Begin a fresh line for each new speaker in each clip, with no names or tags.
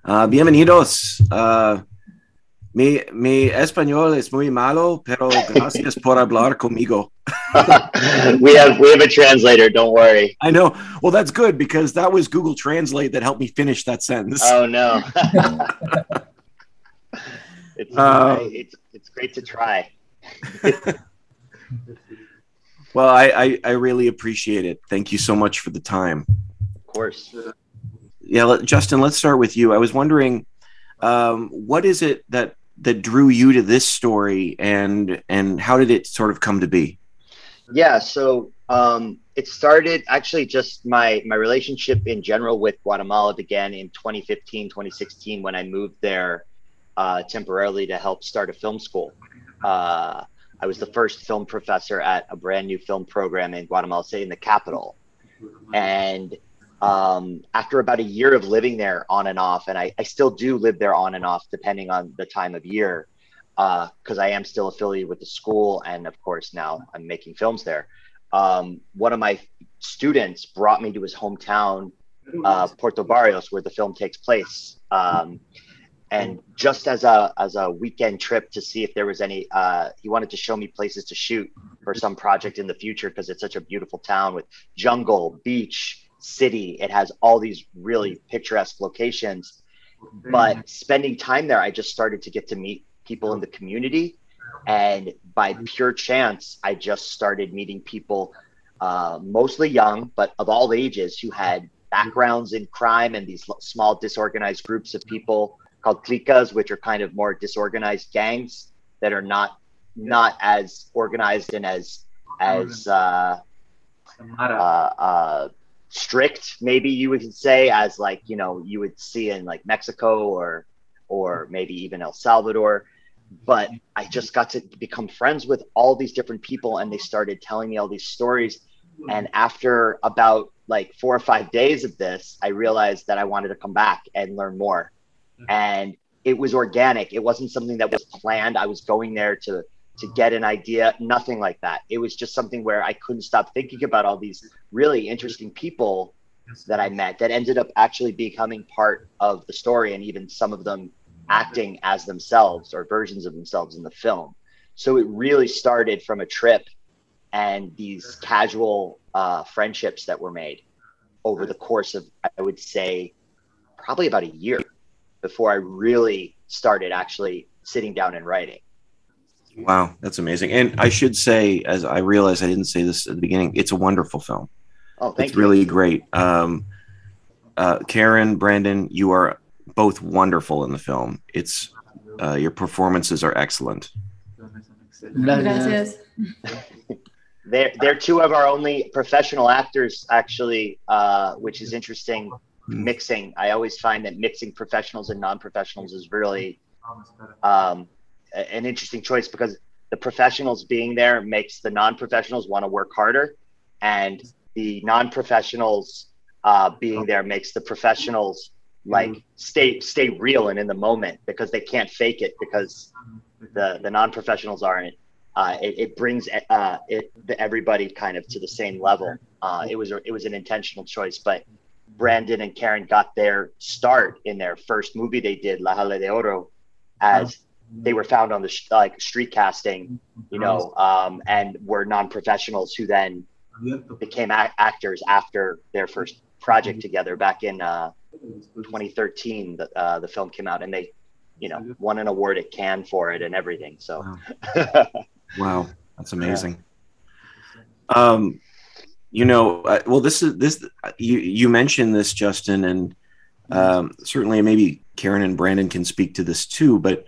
Bienvenidos. Mi español es muy malo, pero gracias por hablar conmigo.
We have a translator. Don't worry.
I know. Well, that's good because that was Google Translate that helped me finish that sentence.
Oh no. It's great to try.
Well, I really appreciate it. Thank you so much for the time.
Of course.
Yeah, Justin, let's start with you. I was wondering, what is it that drew you to this story, and how did it sort of come to be?
Yeah, so it started actually just my relationship in general with Guatemala began in 2015, 2016 when I moved there temporarily to help start a film school. I was the first film professor at a brand new film program in Guatemala City, in the capital. And after about a year of living there on and off, and I still do live there on and off depending on the time of year, because I am still affiliated with the school, and of course now I'm making films there. One of my students brought me to his hometown, Puerto Barrios, where the film takes place. And just as a weekend trip to see if there was any, he wanted to show me places to shoot for some project in the future, because it's such a beautiful town with jungle, beach, city. It has all these really picturesque locations. But spending time there, I just started to get to meet people in the community. And by pure chance, I just started meeting people, mostly young, but of all ages, who had backgrounds in crime and these small disorganized groups of people called clicas, which are kind of more disorganized gangs that are not as organized and as strict, maybe you would say, as like, you know, you would see in like Mexico or maybe even El Salvador. But I just got to become friends with all these different people, and they started telling me all these stories. And after about like 4 or 5 days of this, I realized that I wanted to come back and learn more. And it was organic. It wasn't something that was planned. I was going there to get an idea, nothing like that. It was just something where I couldn't stop thinking about all these really interesting people that I met that ended up actually becoming part of the story, and even some of them acting as themselves or versions of themselves in the film. So it really started from a trip and these casual friendships that were made over the course of, I would say, probably about a year before I really started actually sitting down and writing.
Wow, that's amazing. And I should say, as I realized I didn't say this at the beginning, it's a wonderful film.
Oh, thank you.
It's really great. Karen, Brandon, you are both wonderful in the film. It's your performances are excellent.
Gracias.
They're two of our only professional actors, actually, which is interesting. Mixing. I always find that mixing professionals and non-professionals is really an interesting choice, because the professionals being there makes the non-professionals want to work harder, and the non-professionals being there makes the professionals like stay real and in the moment, because they can't fake it, because the non-professionals aren't. It brings everybody kind of to the same level. It was an intentional choice, but Brandon and Karen got their start in their first movie they did, La Jale de Oro, as they were found on the street casting, you know, and were non-professionals who then became actors after their first project together back in 2013. The film came out, and they, you know, won an award at Cannes for it and everything. So,
wow, that's amazing. You know, well, this. You mentioned this, Justin, and certainly maybe Karen and Brandon can speak to this too. But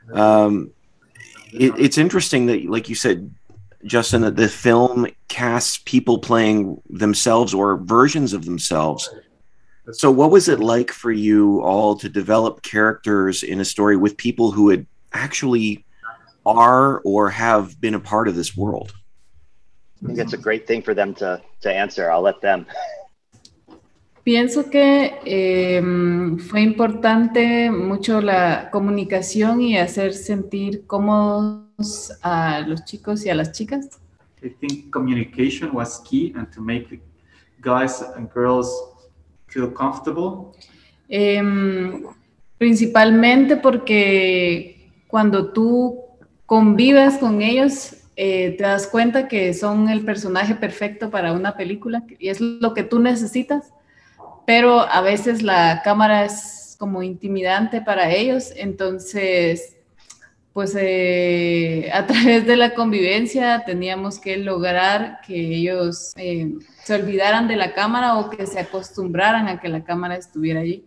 it's interesting that, like you said, Justin, that the film casts people playing themselves or versions of themselves. So, what was it like for you all to develop characters in a story with people who had actually are or have been a part of this world?
I think that's a great thing for them to answer. I'll let them.
Pienso que fue importante mucho la comunicación y hacer sentir cómodos a los chicos y a las chicas.
I think communication was key, and to make guys and girls feel comfortable.
Principalmente porque cuando tú convives con ellos, te das cuenta que son el personaje perfecto para una película y es lo que tú necesitas, pero a veces la cámara es como intimidante para ellos, entonces pues a través de la convivencia teníamos que lograr que ellos se olvidaran de la cámara o que se acostumbraran a que la cámara estuviera allí.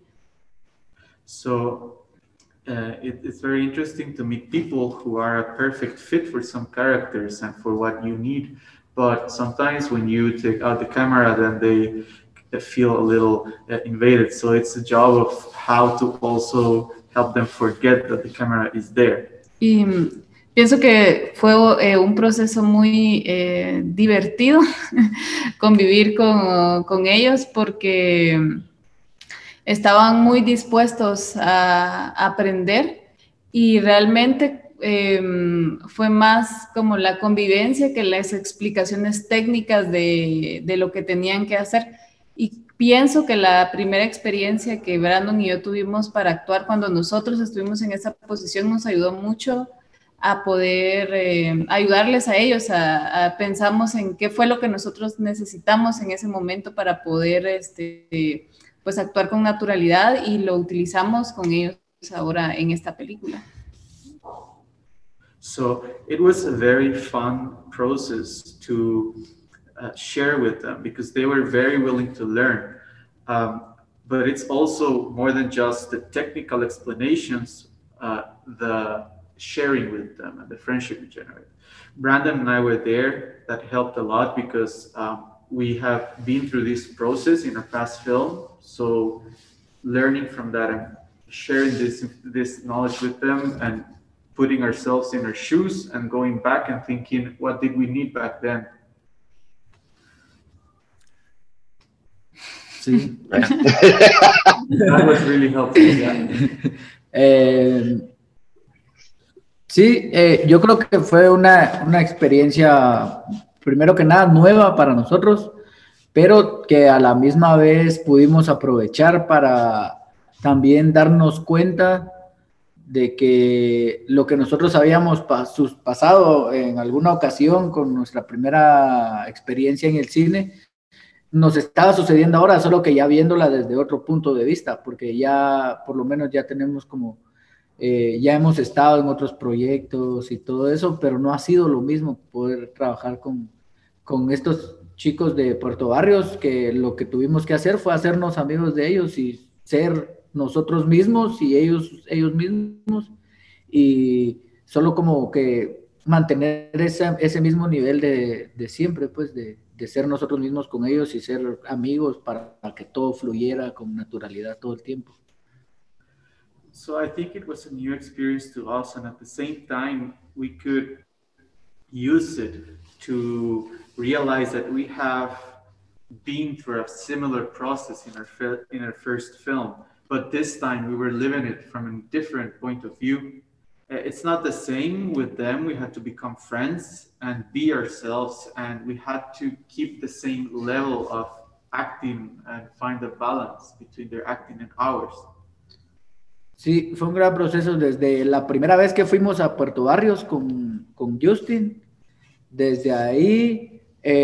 So it's very interesting to meet people who are a perfect fit for some characters and for what you need. But sometimes when you take out the camera, then they feel a little invaded. So it's a job of how to also help them forget that the camera is there.
Y pienso que fue un proceso muy divertido convivir con ellos porque estaban muy dispuestos a aprender y realmente fue más como la convivencia que las explicaciones técnicas de lo que tenían que hacer. Y pienso que la primera experiencia que Brandon y yo tuvimos para actuar cuando nosotros estuvimos en esa posición nos ayudó mucho a poder ayudarles a ellos, pensamos en qué fue lo que nosotros necesitamos en ese momento para poder pues actuar con naturalidad y lo utilizamos con ellos ahora en esta película.
So it was a very fun process to share with them because they were very willing to learn. But it's also more than just the technical explanations, the sharing with them and the friendship we generate. Brandon and I were there. That helped a lot because we have been through this process in a past film. So learning from that and sharing this knowledge with them and putting ourselves in their shoes and going back and thinking, what did we need back then?
Sí.
That was really helpful. Yeah.
Sí, yo creo que fue una experiencia, primero que nada, nueva para nosotros, pero que a la misma vez pudimos aprovechar para también darnos cuenta de que lo que nosotros habíamos pasado en alguna ocasión con nuestra primera experiencia en el cine, nos estaba sucediendo ahora, solo que ya viéndola desde otro punto de vista, porque ya por lo menos ya tenemos como, ya hemos estado en otros proyectos y todo eso, pero no ha sido lo mismo poder trabajar con estos chicos de Puerto Barrios, que lo que tuvimos que hacer fue hacernos amigos de ellos y ser nosotros mismos y ellos mismos, y solo como que mantener ese mismo nivel de siempre, pues de ser nosotros mismos con ellos y ser amigos para que todo fluyera con naturalidad todo el tiempo.
So I think it was a new experience to us, and at the same time we could use it to realize that we have been through a similar process in our first film, but this time we were living it from a different point of view. It's not the same with them. We had to become friends and be ourselves, and we had to keep the same level of acting and find a balance between their acting and ours.
Sí, fue un gran proceso desde la primera vez que fuimos a Puerto Barrios con Justin. Desde ahí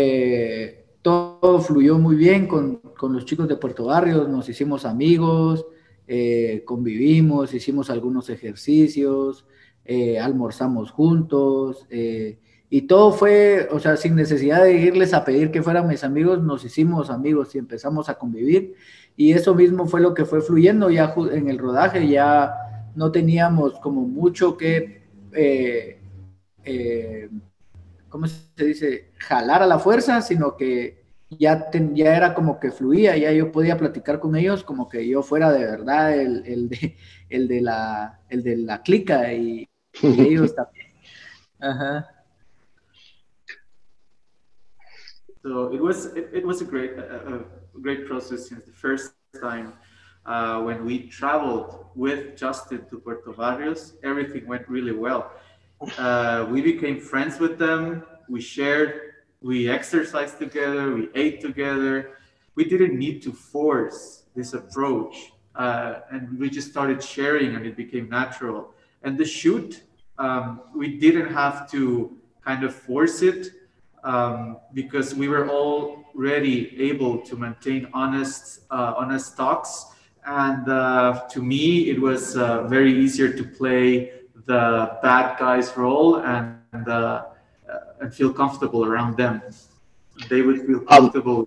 todo fluyó muy bien con los chicos de Puerto Barrios, nos hicimos amigos, convivimos, hicimos algunos ejercicios, almorzamos juntos, y todo fue, o sea, sin necesidad de irles a pedir que fueran mis amigos, nos hicimos amigos y empezamos a convivir, y eso mismo fue lo que fue fluyendo ya en el rodaje. Ya no teníamos como mucho que, ¿cómo se dice? Jalar a la fuerza, sino que ya era como que fluía, ya yo podía platicar con ellos como que yo fuera de verdad el de la clica, y ellos también. Ajá.
So it was a great process since the first time when we traveled with Justin to Puerto Barrios. Everything went really well. We became friends with them. We shared. We exercised together. We ate together. We didn't need to force this approach and we just started sharing, and it became natural. And the shoot, we didn't have to kind of force it, because we were already able to maintain honest talks. And to me, it was very easier to play the bad guy's role and feel comfortable around them. They would feel comfortable.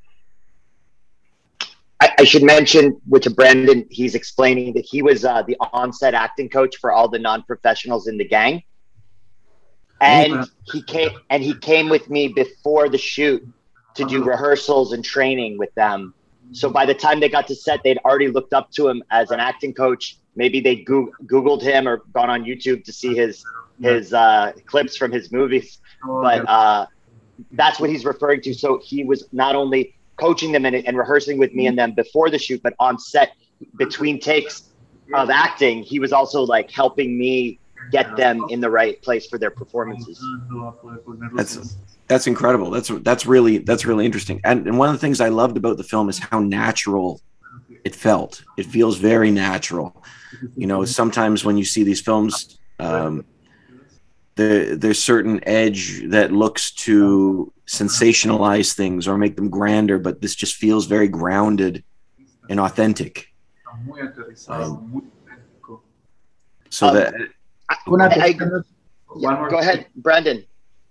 I should mention to Brandon, he's explaining that he was the on-set acting coach for all the non-professionals in the gang. And he came with me before the shoot to do rehearsals and training with them. So by the time they got to set, they'd already looked up to him as an acting coach. Maybe they Googled him or gone on YouTube to see his clips from his movies. But that's what he's referring to. So he was not only coaching them and rehearsing with me and them before the shoot, but on set between takes of acting, he was also like helping me get them in the right place for their performances.
That's incredible. That's really interesting. And one of the things I loved about the film is how natural it felt. It feels very natural. You know, sometimes when you see these films, there's certain edge that looks to sensationalize things or make them grander, but this just feels very grounded and authentic. So that.
Go ahead, Brandon.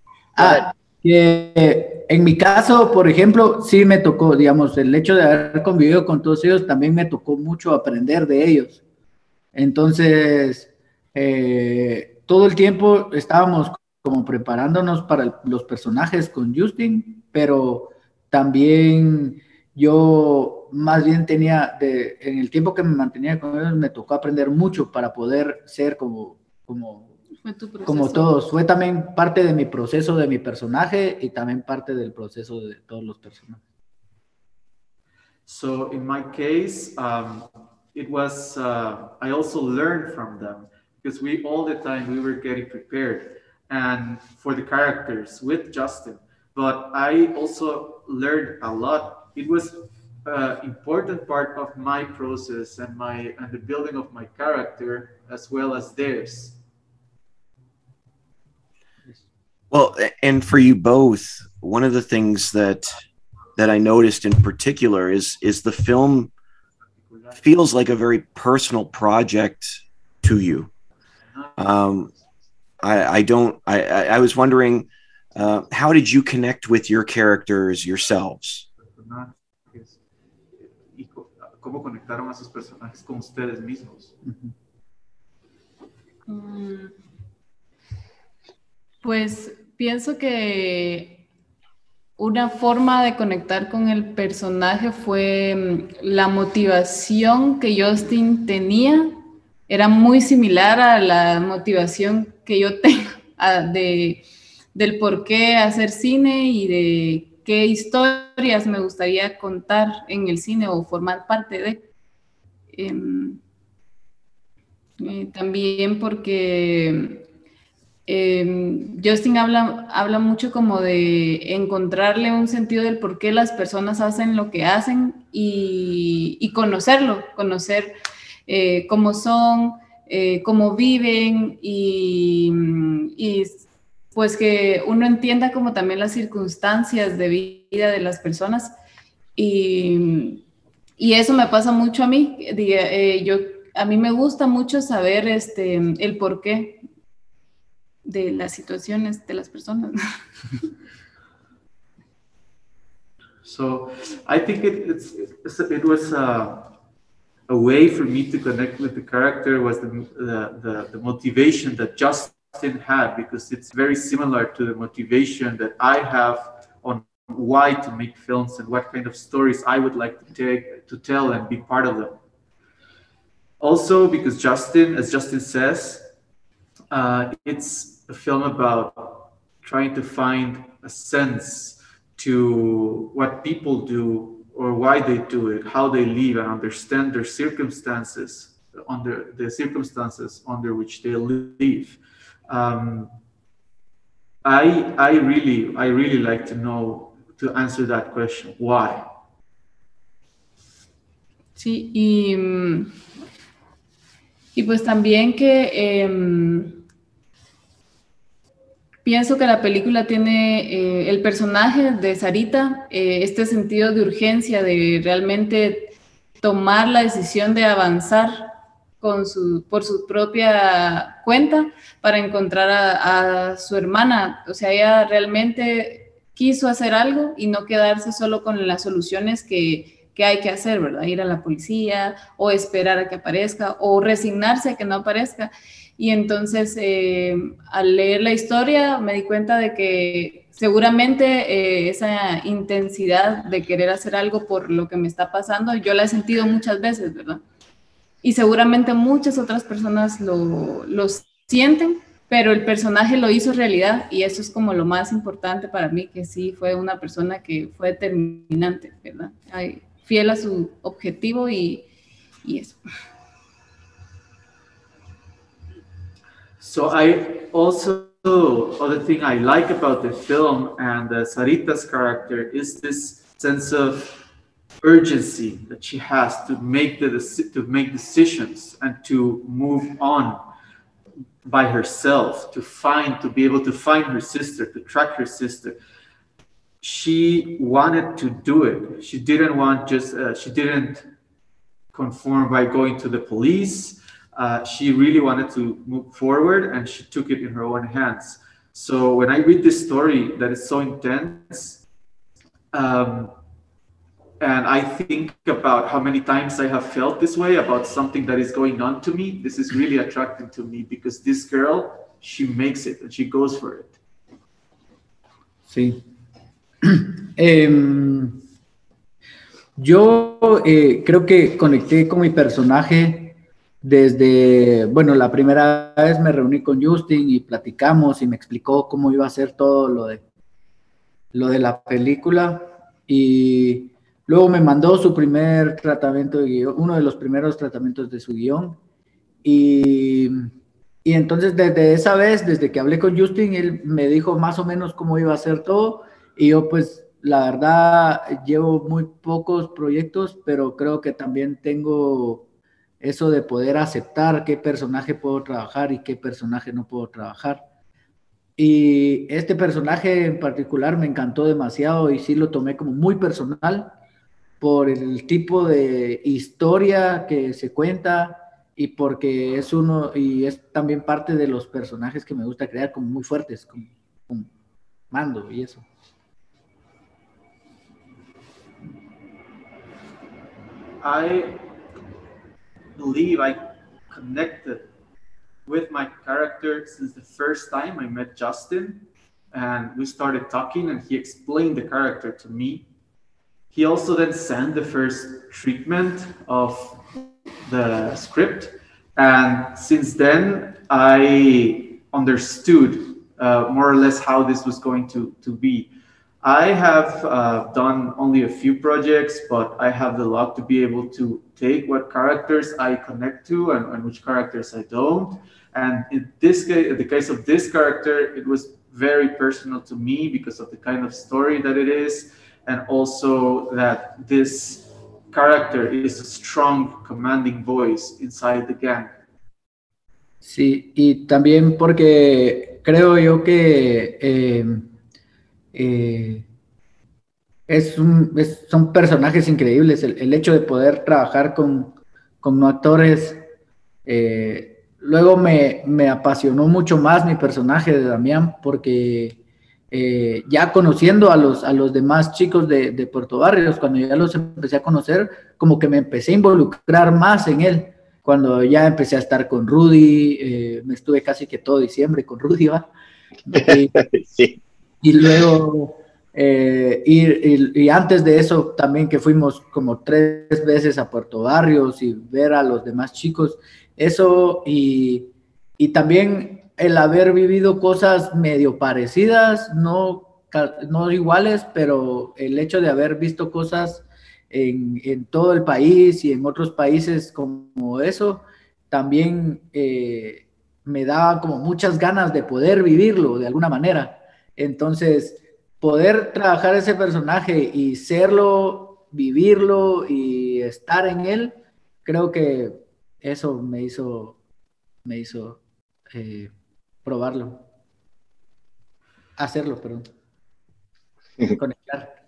Que en mi caso, por ejemplo, sí me tocó, digamos, el hecho de haber convivido con todos ellos, también me tocó mucho aprender de ellos. Entonces, todo el tiempo estábamos como preparándonos para los personajes con Justin, pero también yo más bien en el tiempo que me mantenía con ellos, me tocó aprender mucho para poder ser como todos. Fue también parte de mi proceso de mi personaje y también parte del proceso de todos los personajes.
So in my case, it was, I also learned from them, because all the time we were getting prepared and for the characters with Justin, but I also learned a lot. It was an important part of my process and the building of my character as well as theirs.
Well, and for you both, one of the things that I noticed in particular is the film feels like a very personal project to you. I was wondering, how did you connect with your characters yourselves?
¿Cómo conectaron a sus personajes con ustedes mismos?
Pues pienso que una forma de conectar con el personaje fue la motivación que Justin tenía. Era muy similar a la motivación que yo tengo del por qué hacer cine y de qué historias me gustaría contar en el cine o formar parte de. También porque Justin habla mucho como de encontrarle un sentido del por qué las personas hacen lo que hacen y conocer cómo son, cómo viven y pues que uno entienda como también las circunstancias de vida de las personas y eso me pasa mucho a mí. A mí me gusta mucho saber el porqué de las situaciones de las personas.
So I think it was a way for me to connect with the character was the motivation that Justin had, because it's very similar to the motivation that I have on why to make films and what kind of stories I would like to tell and be part of them. Also, because Justin, as Justin says, it's a film about trying to find a sense to what people do or why they do it, how they live, and understand their circumstances, under which they live. I really like to answer that question. Why?
Sí, y pues también que pienso que la película tiene el personaje de Sarita, este sentido de urgencia, de realmente tomar la decisión de avanzar por su propia cuenta para encontrar a su hermana. O sea, ella realmente quiso hacer algo y no quedarse solo con las soluciones que hay que hacer, ¿verdad? Ir a la policía o esperar a que aparezca o resignarse a que no aparezca. Y entonces, al leer la historia, me di cuenta de que seguramente esa intensidad de querer hacer algo por lo que me está pasando, yo la he sentido muchas veces, ¿verdad? Y seguramente muchas otras personas lo sienten, pero el personaje lo hizo realidad y eso es como lo más importante para mí, que sí fue una persona que fue determinante, ¿verdad? Fiel a su objetivo y eso.
So I also, other thing I like about the film and Sarita's character is this sense of urgency that she has to make decisions and to move on by herself, to be able to find her sister, to track her sister. She wanted to do it. She didn't want she didn't conform by going to the police. She really wanted to move forward and she took it in her own hands. So when I read this story that is so intense, and I think about how many times I have felt this way about something that is going on to me, this is really attractive to me because this girl, she makes it and she goes for it.
Sí. Yo creo que conecté con mi personaje desde, bueno, la primera vez me reuní con Justin y platicamos y me explicó cómo iba a ser todo lo de la película y luego me mandó su primer tratamiento de guión, uno de los primeros tratamientos de su guión y entonces desde esa vez, desde que hablé con Justin, él me dijo más o menos cómo iba a ser todo y yo pues la verdad llevo muy pocos proyectos, pero creo que también tengo eso de poder aceptar qué personaje puedo trabajar y qué personaje no puedo trabajar. Y este personaje en particular me encantó demasiado y sí lo tomé como muy personal por el tipo de historia que se cuenta y porque es uno y es también parte de los personajes que me gusta crear como muy fuertes, como Mando y eso.
I believe I connected with my character since the first time I met Justin and we started talking and he explained the character to me. He also then sent the first treatment of the script and since then I understood more or less how this was going to be. I have done only a few projects, but I have the luck to be able to take what characters I connect to and which characters I don't. And in the case of this character, it was very personal to me because of the kind of story that it is, and also that this character is a strong, commanding voice inside the gang.
Sí, y también porque creo yo que son personajes increíbles. El hecho de poder trabajar con actores, luego me apasionó mucho más mi personaje de Damián, porque ya conociendo a los demás chicos de Puerto Barrios, cuando ya los empecé a conocer, como que me empecé a involucrar más en él. Cuando ya empecé a estar con Rudy, me estuve casi que todo diciembre con Rudy, ¿va?
Sí.
Y luego, y antes de eso también que fuimos como 3 veces a Puerto Barrios y ver a los demás chicos, eso y también el haber vivido cosas medio parecidas, no iguales, pero el hecho de haber visto cosas en todo el país y en otros países como eso, también me daba como muchas ganas de poder vivirlo de alguna manera. Entonces, poder trabajar ese personaje y serlo vivirlo y estar en él, creo que eso me hizo probarlo, hacerlo, perdón, conectar.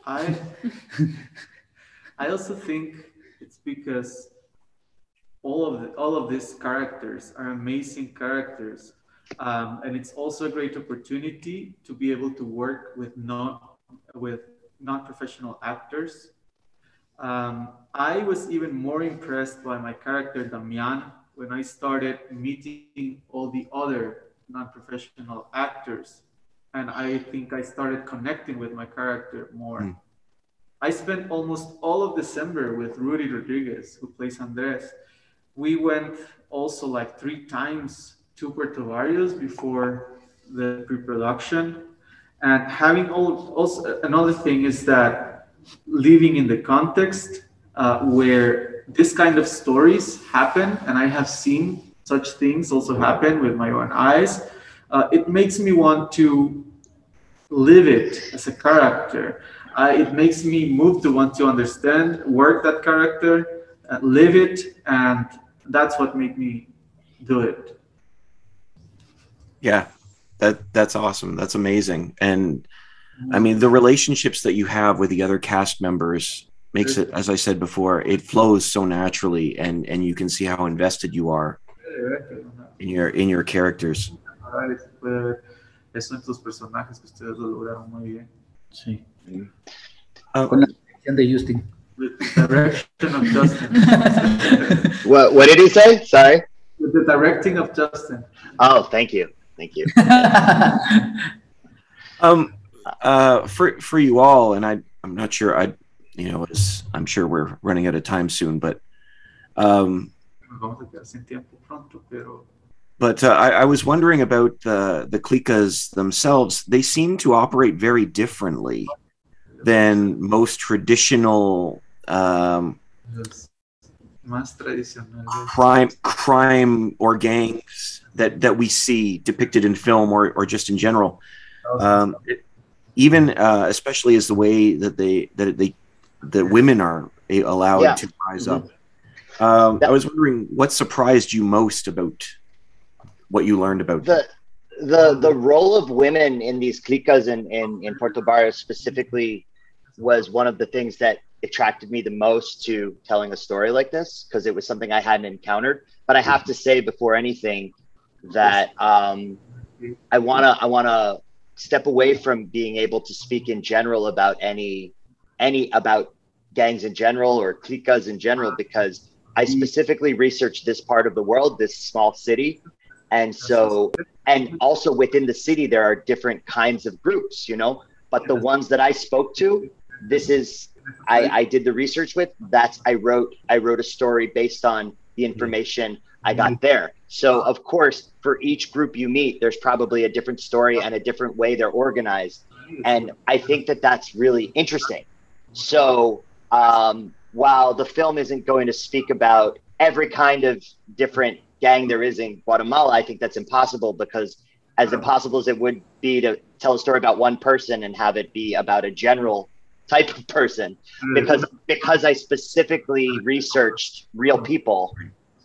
I also think it's because all of these characters are amazing characters, and it's also a great opportunity to be able to work with non-professional actors. I was even more impressed by my character Damian when I started meeting all the other non-professional actors, and I think I started connecting with my character more. I spent almost all of December with Rudy Rodriguez, who plays Andres. We went also like 3 times to Puerto Barrios before the pre-production. And having also another thing is that living in the context where this kind of stories happen, and I have seen such things also happen with my own eyes, it makes me want to live it as a character. It makes me move to want to understand, work that character, live it, and that's what made me do it.
Yeah, that's awesome. That's amazing. And I mean, the relationships that you have with the other cast members makes it, as I said before, it flows so naturally, and you can see how invested you are in your characters.
Eso en tus personajes que ustedes lo lograron muy bien.
Sí. Con la dirección de Justin.
With the direction of Justin.
What did he say? Sorry.
With the directing of Justin.
Oh, thank you.
For you all, and I'm not sure. I'm sure we're running out of time soon, but I was wondering about the Clicas themselves. They seem to operate very differently than most traditional crime or gangs that we see depicted in film or just in general. Even especially as the way that women are allowed to rise up. I was wondering what surprised you most about what you learned about
the role of women in these clicas in Puerto Barrios specifically was one of the things that attracted me the most to telling a story like this, because it was something I hadn't encountered. But I have to say before anything that I wanna step away from being able to speak in general about any about gangs in general or clicas in general, because I specifically researched this part of the world, this small city. And so, and also within the city, there are different kinds of groups, but the ones that I spoke to, I did the research with, I wrote a story based on the information I got there. So of course, for each group you meet, there's probably a different story and a different way they're organized. And I think that that's really interesting. So while the film isn't going to speak about every kind of different gang there is in Guatemala, I think that's impossible, because as impossible as it would be to tell a story about one person and have it be about a general type of person, because I specifically researched real people,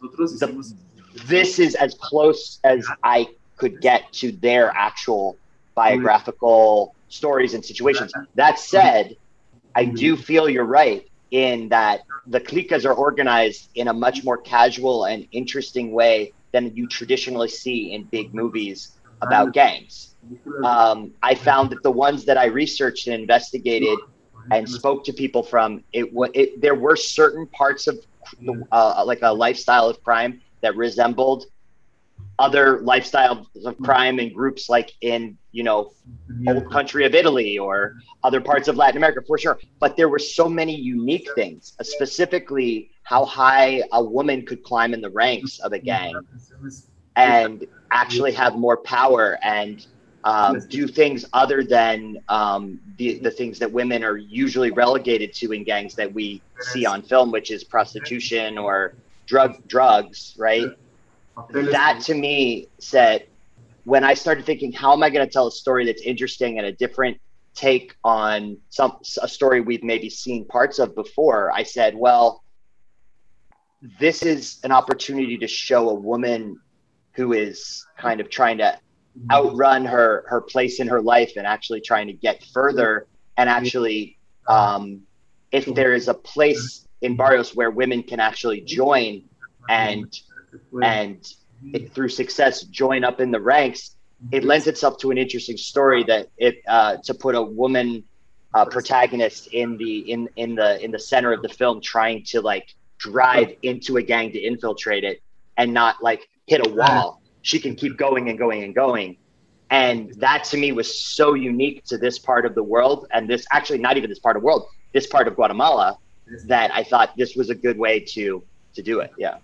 this is as close as I could get to their actual biographical stories and situations. That said, I do feel you're right in that the clicas are organized in a much more casual and interesting way than you traditionally see in big movies about gangs. I found that the ones that I researched and investigated and spoke to people from, there were certain parts of like a lifestyle of crime that resembled other lifestyles of crime in groups like in, old country of Italy or other parts of Latin America, for sure. But there were so many unique things, specifically how high a woman could climb in the ranks of a gang and actually have more power and do things other than the things that women are usually relegated to in gangs that we see on film, which is prostitution or drugs, right? That to me said, when I started thinking, how am I going to tell a story that's interesting and a different take on a story we've maybe seen parts of before, I said, well, this is an opportunity to show a woman who is kind of trying to outrun her place in her life and actually trying to get further. And actually, if there is a place in Barrios where women can actually join and through success join up in the ranks, it lends itself to an interesting story that to put a woman protagonist in the center of the film, trying to like drive into a gang to infiltrate it and not like hit a wall. She can keep going and going and going. And that to me was so unique to this part of the world, and this actually not even this part of the world, this part of Guatemala, that I thought this was a good way to do it. Yeah.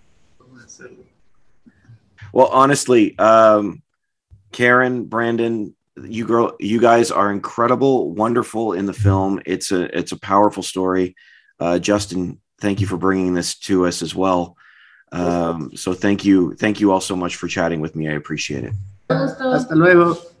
Well, honestly, Karen, Brandon, you guys are incredible, wonderful in the film. It's a powerful story. Justin, thank you for bringing this to us as well. So thank you all so much for chatting with me. I appreciate it.
Hasta luego.